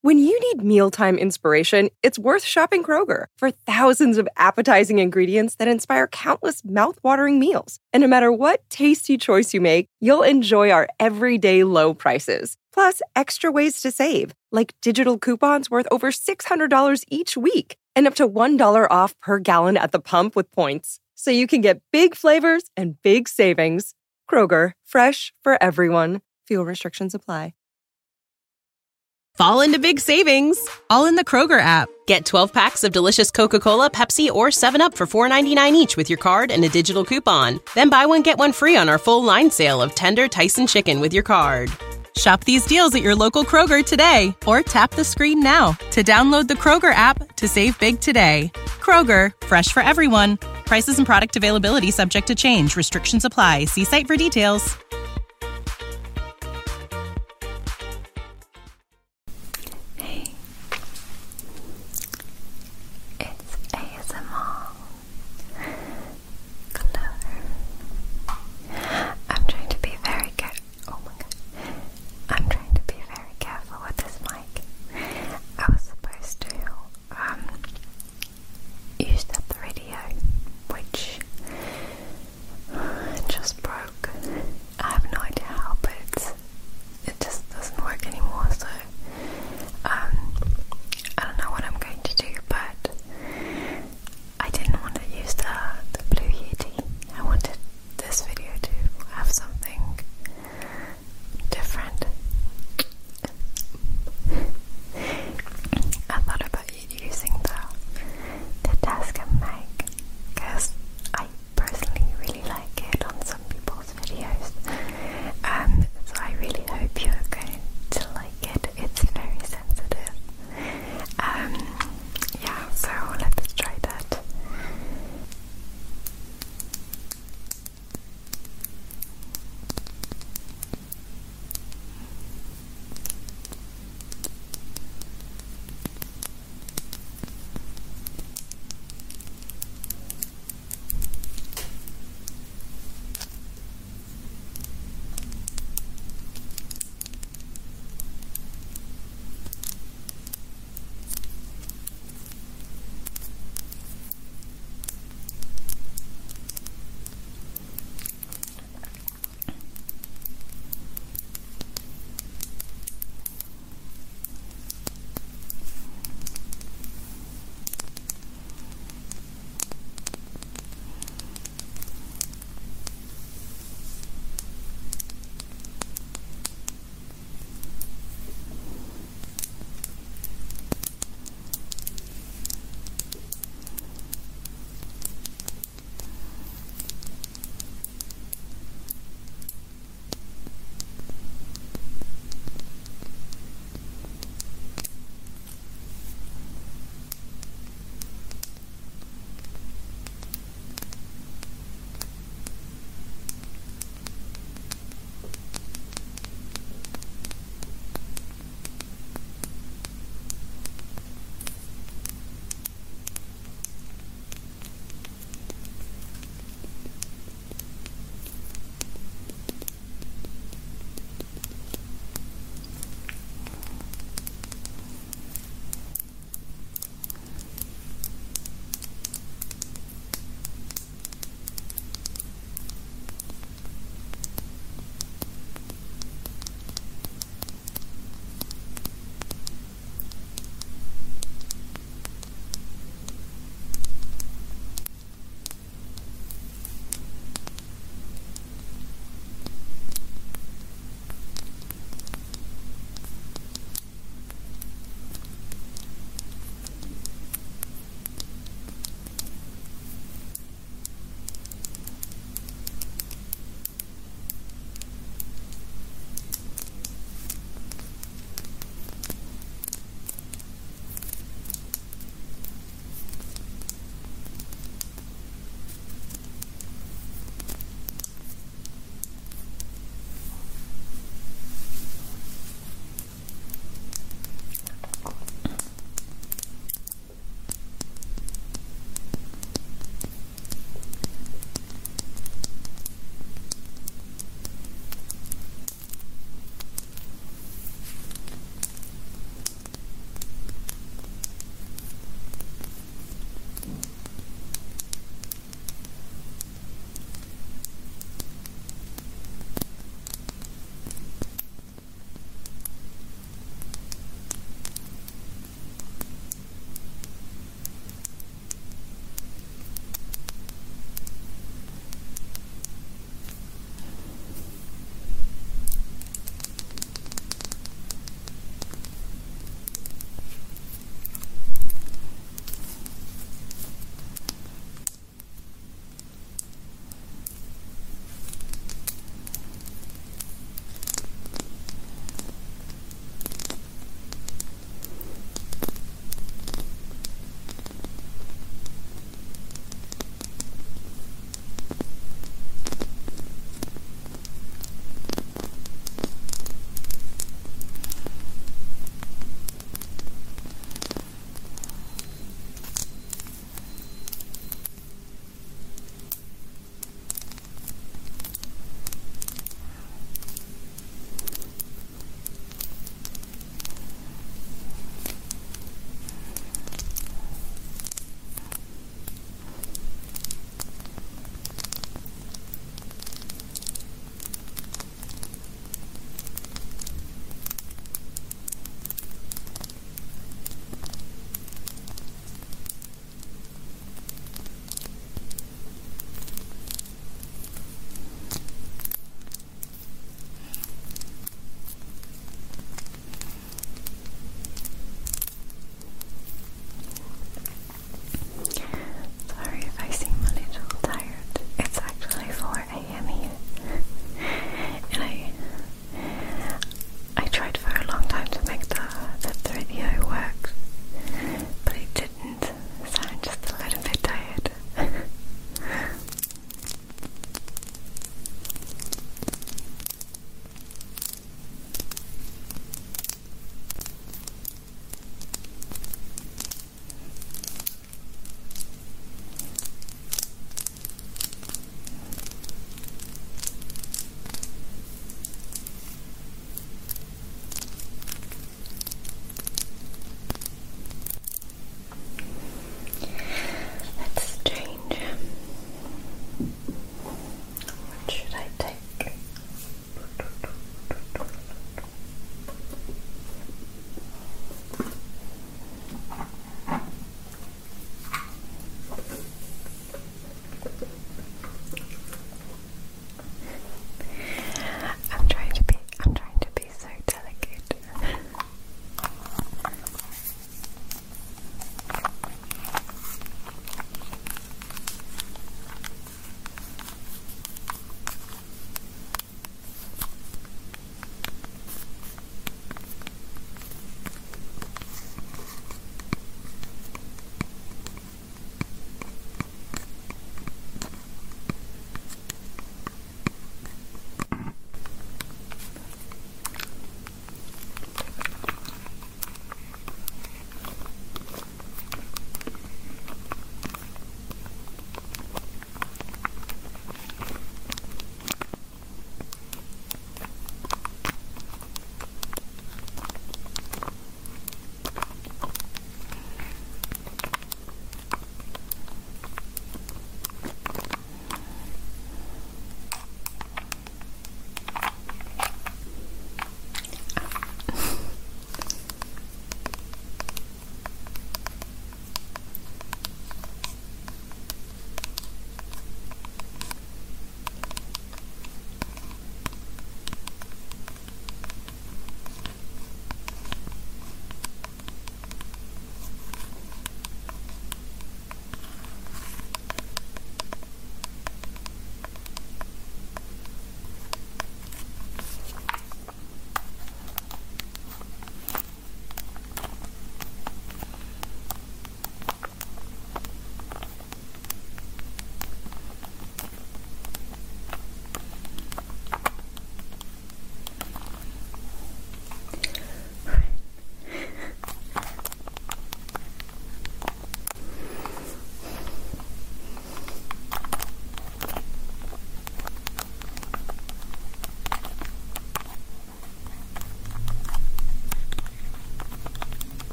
When you need mealtime inspiration, it's worth shopping Kroger for thousands of appetizing ingredients that inspire countless mouth-watering meals. And no matter what tasty choice you make, you'll enjoy our everyday low prices. Plus, extra ways to save, like digital coupons worth over $600 each week and up to $1 off per gallon at the pump with points. So you can get big flavors and big savings. Kroger, fresh for everyone. Fuel restrictions apply. Fall into big savings, all in the Kroger app. Get 12 packs of delicious Coca-Cola, Pepsi, or 7UP for $4.99 each with your card and a digital coupon. Then buy one, get one free on our full line sale of tender Tyson chicken with your card. Shop these deals at your local Kroger today, or tap the screen now to download the Kroger app to save big today. Kroger, fresh for everyone. Prices and product availability subject to change. Restrictions apply. See site for details. I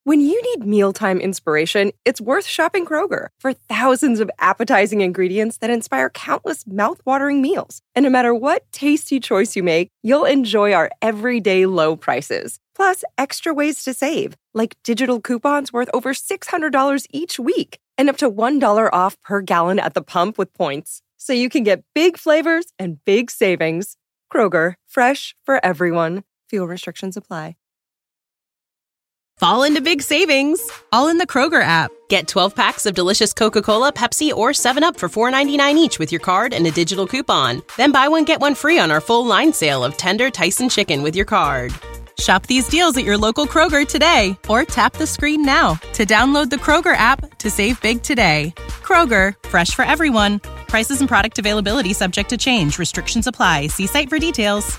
When you need mealtime inspiration, it's worth shopping Kroger for thousands of appetizing ingredients that inspire countless mouth-watering meals. And no matter what tasty choice you make, you'll enjoy our everyday low prices. Plus, extra ways to save, like digital coupons worth over $600 each week and up to $1 off per gallon at the pump with points. So you can get big flavors and big savings. Kroger, fresh for everyone. Fuel restrictions apply. Fall into big savings, all in the Kroger app. Get 12 packs of delicious Coca-Cola, Pepsi, or 7-Up for $4.99 each with your card and a digital coupon. Then buy one, get one free on our full line sale of tender Tyson chicken with your card. Shop these deals at your local Kroger today, or tap the screen now to download the Kroger app to save big today. Kroger, fresh for everyone. Prices and product availability subject to change. Restrictions apply. See site for details.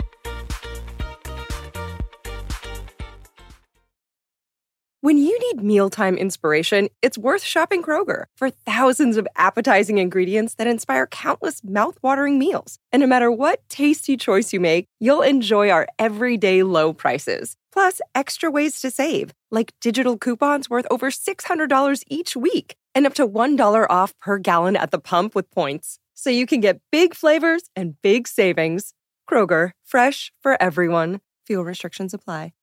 When you need mealtime inspiration, it's worth shopping Kroger for thousands of appetizing ingredients that inspire countless mouth-watering meals. And no matter what tasty choice you make, you'll enjoy our everyday low prices. Plus, extra ways to save, like digital coupons worth over $600 each week and up to $1 off per gallon at the pump with points. So you can get big flavors and big savings. Kroger, fresh for everyone. Fuel restrictions apply.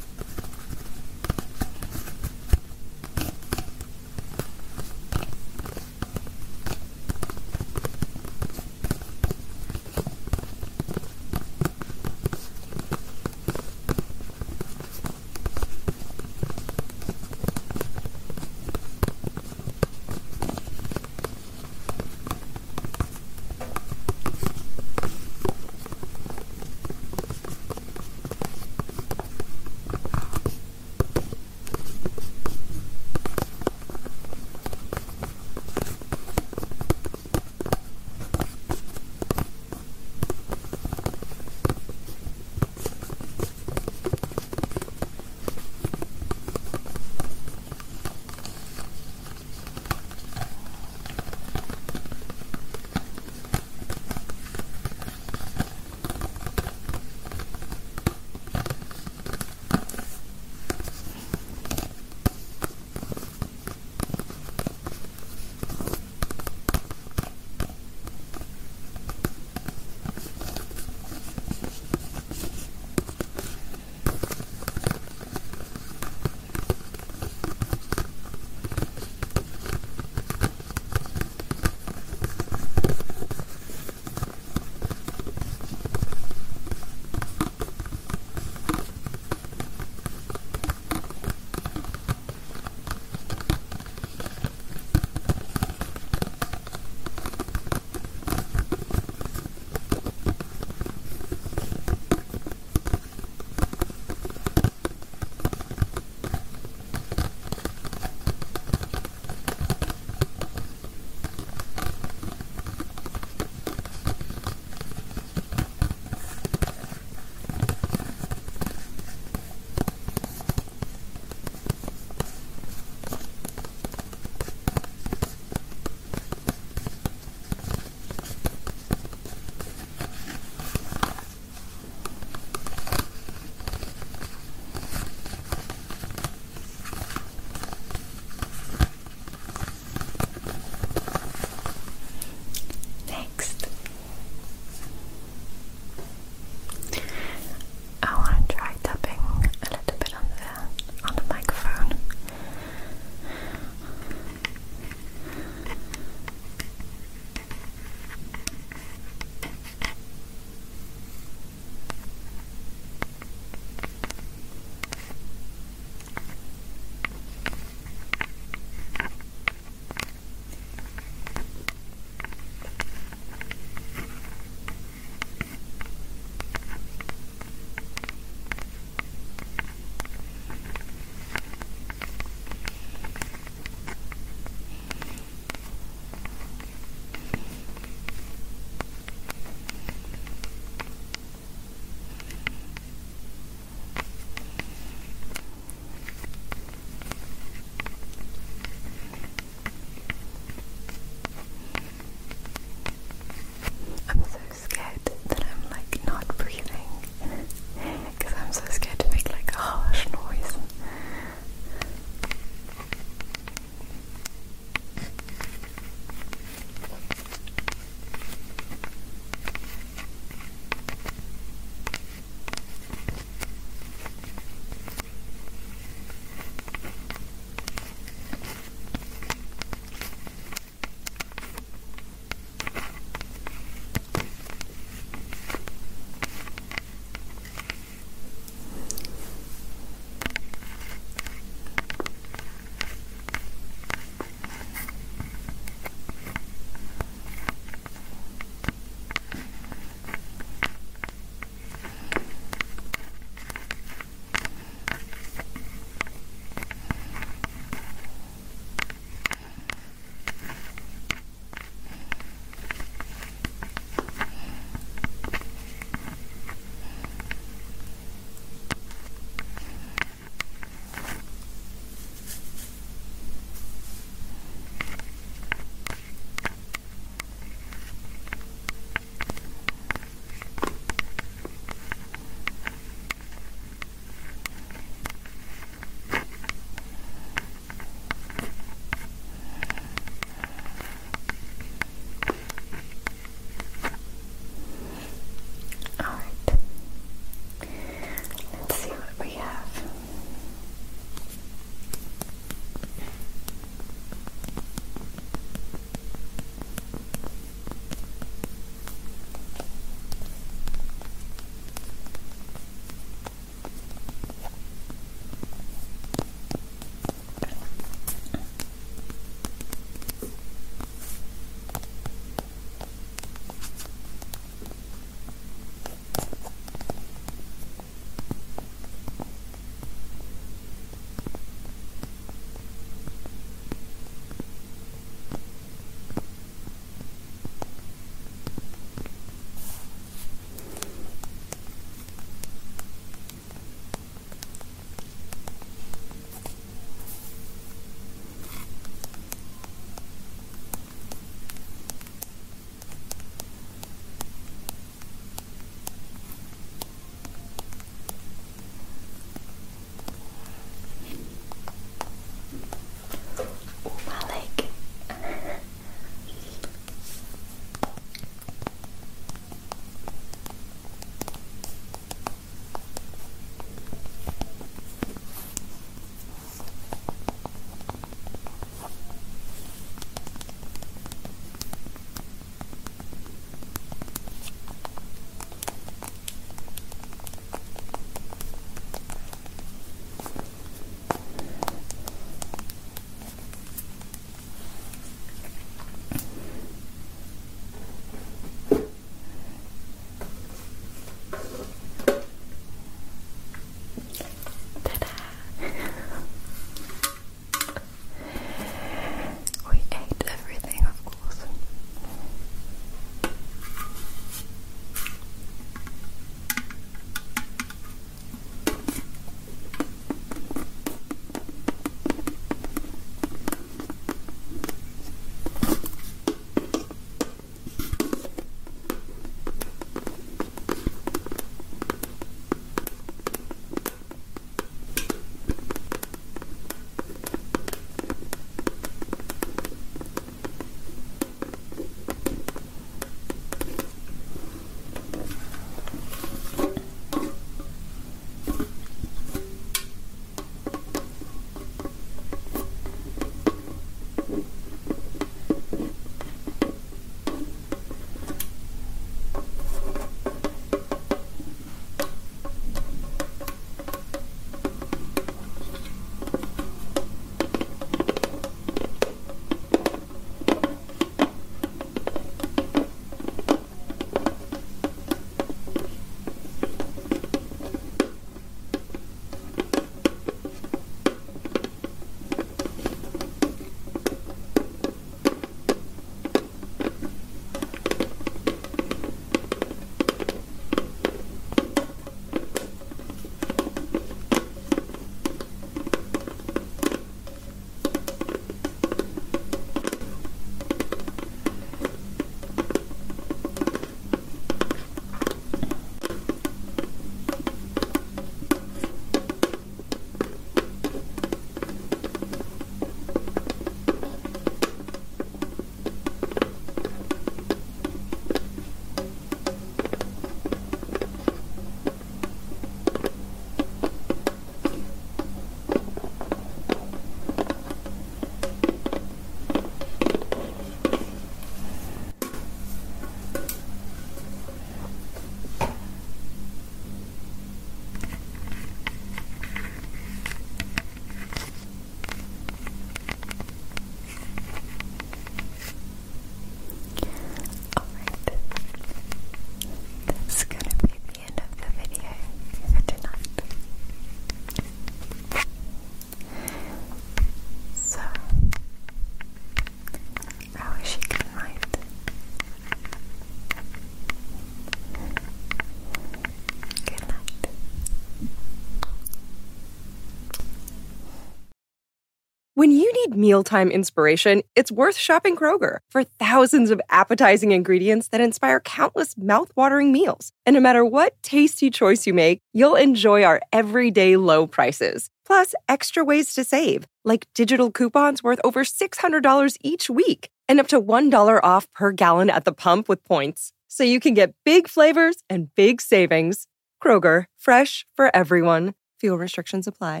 need mealtime inspiration, it's worth shopping Kroger for thousands of appetizing ingredients that inspire countless mouth-watering meals. And no matter what tasty choice you make, you'll enjoy our everyday low prices. Plus, extra ways to save, like digital coupons worth over $600 each week and up to $1 off per gallon at the pump with points. So you can get big flavors and big savings. Kroger, fresh for everyone. Fuel restrictions apply.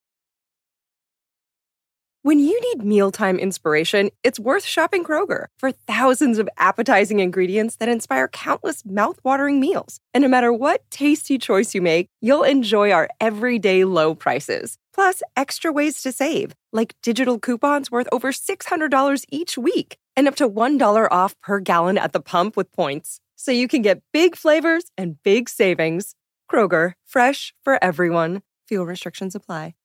When you need mealtime inspiration, it's worth shopping Kroger for thousands of appetizing ingredients that inspire countless mouth-watering meals. And no matter what tasty choice you make, you'll enjoy our everyday low prices. Plus, extra ways to save, like digital coupons worth over $600 each week and up to $1 off per gallon at the pump with points. So you can get big flavors and big savings. Kroger, fresh for everyone. Fuel restrictions apply.